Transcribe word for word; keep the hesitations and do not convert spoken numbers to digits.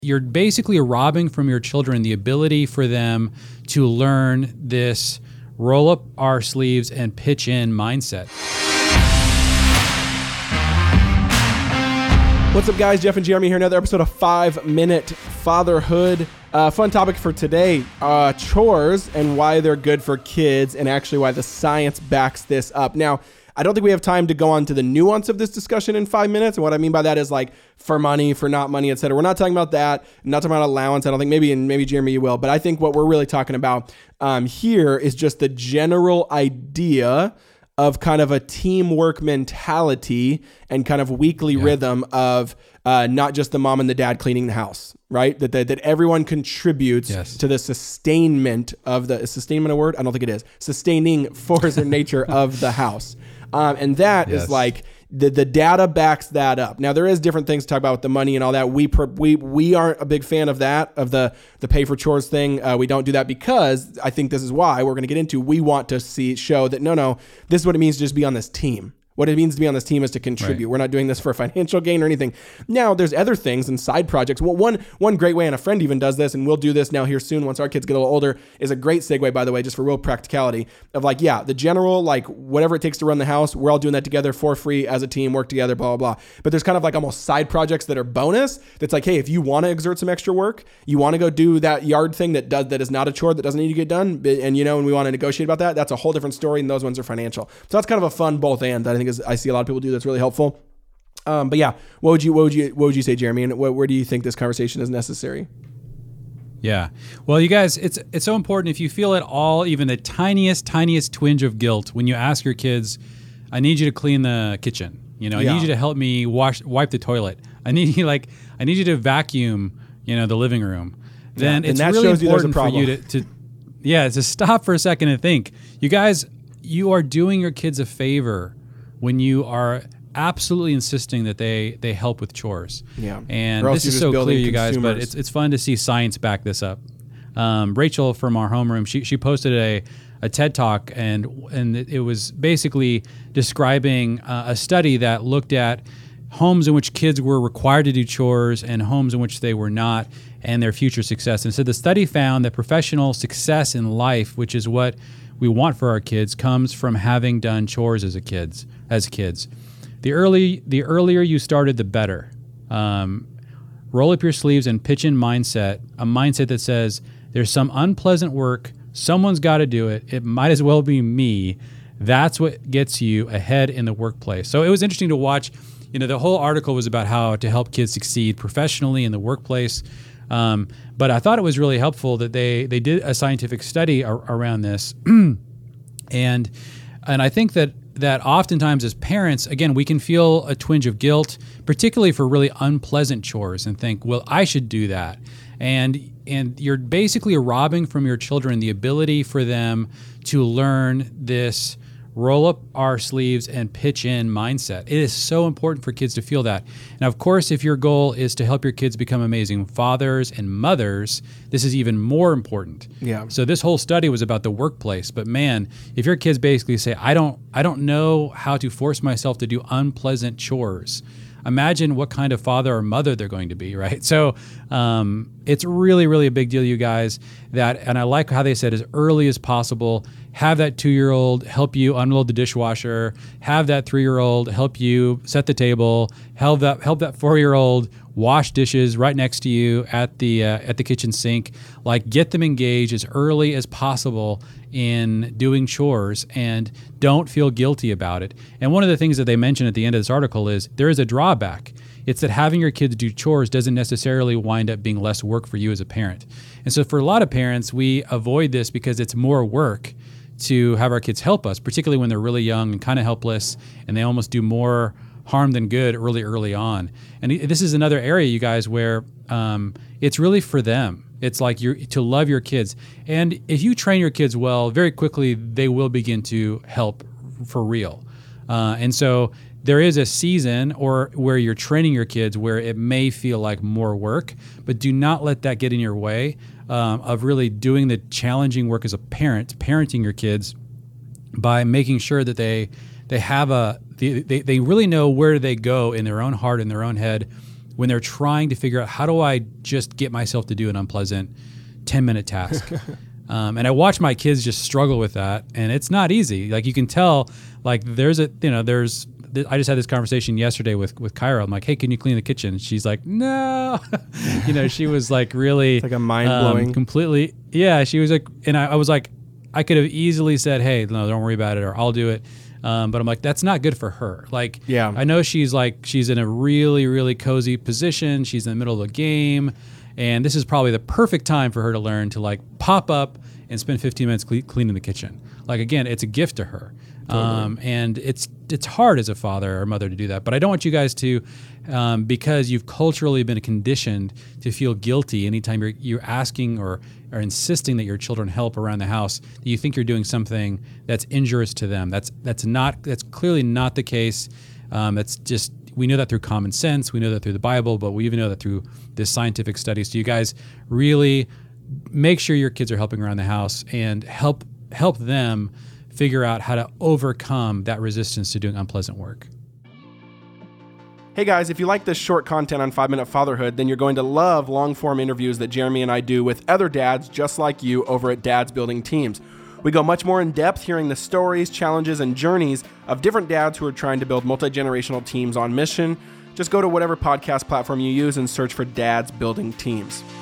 you're basically robbing from your children the ability for them to learn this roll up our sleeves and pitch in mindset. What's up, guys? Jeff and Jeremy here. Another episode of Five Minute Fatherhood. Uh, fun topic for today, uh, chores and why they're good for kids, and actually why the science backs this up. Now, I don't think we have time to go on to the nuance of this discussion in five minutes. And what I mean by that is like for money, for not money, et cetera. We're not talking about that. I'm not talking about allowance. I don't think maybe, and maybe Jeremy, you will. But I think what we're really talking about um, here is just the general idea of kind of a teamwork mentality and kind of weekly yeah. rhythm of uh, not just the mom and the dad cleaning the house, right? That that, that everyone contributes yes. to the sustainment of the, is sustainment a word? I don't think it is. Sustaining force or nature of the house. Um, and that yes. is like the the data backs that up. Now there is different things to talk about with the money and all that. We we we aren't a big fan of that, of the the pay for chores thing. Uh, we don't do that because I think this is why we're going to get into. We want to see show that no no this is what it means to just be on this team. What it means to be on this team is to contribute. Right. We're not doing this for financial gain or anything. Now, there's other things and side projects. Well, one one great way, and a friend even does this, and we'll do this now here soon once our kids get a little older, is a great segue, by the way, just for real practicality of like, yeah, the general, like whatever it takes to run the house, we're all doing that together for free as a team, work together, blah, blah, blah. But there's kind of like almost side projects that are bonus. That's like, hey, if you want to exert some extra work, you want to go do that yard thing that does that is not a chore that doesn't need to get done, and you know, and we want to negotiate about that, that's a whole different story, and those ones are financial. So that's kind of a fun both and that I think is I see a lot of people do that's really helpful. Um, but yeah, what would you what would you what would you say, Jeremy? And what, where do you think this conversation is necessary? Yeah. Well, you guys, it's it's so important. If you feel at all, even the tiniest, tiniest twinge of guilt when you ask your kids, I need you to clean the kitchen. You know, I yeah. need you to help me wash wipe the toilet. I need you like I need you to vacuum, you know, the living room. Then yeah. it's really important you for you to, to yeah, to stop for a second and think. You guys, you are doing your kids a favor when you are absolutely insisting that they they help with chores. Yeah. And this is so clear, you guys, but it's it's fun to see science back this up. Um, Rachel from our homeroom, she she posted a, a TED Talk, and and it was basically describing uh, a study that looked at homes in which kids were required to do chores and homes in which they were not, and their future success. And so the study found that professional success in life, which is what we want for our kids, comes from having done chores as a kids. As kids, the early the earlier you started, the better. Um, roll up your sleeves and pitch in mindset, a mindset that says there's some unpleasant work, someone's got to do it. It might as well be me. That's what gets you ahead in the workplace. So it was interesting to watch. You know, the whole article was about how to help kids succeed professionally in the workplace. Um, but I thought it was really helpful that they they did a scientific study ar- around this, and and I think that. that oftentimes as parents, again, we can feel a twinge of guilt, particularly for really unpleasant chores, and think, well, I should do that. And and you're basically robbing from your children the ability for them to learn this roll up our sleeves and pitch in mindset. It is so important for kids to feel that. Now, of course, if your goal is to help your kids become amazing fathers and mothers, this is even more important. Yeah. So this whole study was about the workplace, but man, if your kids basically say, I don't I don't know how to force myself to do unpleasant chores, imagine what kind of father or mother they're going to be, right? So um, it's really, really a big deal, you guys, that, and I like how they said as early as possible, have that two-year-old help you unload the dishwasher, have that three-year-old help you set the table, help that help that four-year-old wash dishes right next to you at the uh, at the kitchen sink. Like, get them engaged as early as possible in doing chores, and don't feel guilty about it. And one of the things that they mention at the end of this article is there is a drawback. It's that having your kids do chores doesn't necessarily wind up being less work for you as a parent. And so for a lot of parents, we avoid this because it's more work to have our kids help us, particularly when they're really young and kind of helpless, and they almost do more harm than good really early on. And this is another area, you guys, where um, it's really for them. It's like you're to love your kids. And if you train your kids well, very quickly they will begin to help for real. Uh, and so there is a season or where you're training your kids where it may feel like more work, but do not let that get in your way um, of really doing the challenging work as a parent, parenting your kids by making sure that they they have a they, they, they really know where they go in their own heart, in their own head, when they're trying to figure out, how do I just get myself to do an unpleasant ten minute task? um, and I watch my kids just struggle with that, and it's not easy. Like, you can tell, like there's a, you know, there's, I just had this conversation yesterday with, with Kyra. I'm like, hey, can you clean the kitchen? She's like, no, you know, she was like really it's like a mind blowing um, completely. Yeah. She was like, and I, I was like, I could have easily said, hey, no, don't worry about it, or I'll do it. Um, but I'm like, that's not good for her. Like, yeah. I know she's like, she's in a really, really cozy position. She's in the middle of a game. And this is probably the perfect time for her to learn to like pop up and spend fifteen minutes cle- cleaning the kitchen. Like, again, it's a gift to her. Totally. Um, and it's it's hard as a father or mother to do that. But I don't want you guys to, um, because you've culturally been conditioned to feel guilty anytime you're you're asking or, or insisting that your children help around the house, that you think you're doing something that's injurious to them. That's that's not that's clearly not the case. Um, that's just, we know that through common sense. We know that through the Bible, but we even know that through this scientific study. So you guys really make sure your kids are helping around the house and help help them figure out how to overcome that resistance to doing unpleasant work. Hey guys, if you like this short content on five minute Fatherhood, then you're going to love long-form interviews that Jeremy and I do with other dads just like you over at Dads Building Teams. We go much more in depth, hearing the stories, challenges, and journeys of different dads who are trying to build multi-generational teams on mission. Just go to whatever podcast platform you use and search for Dads Building Teams.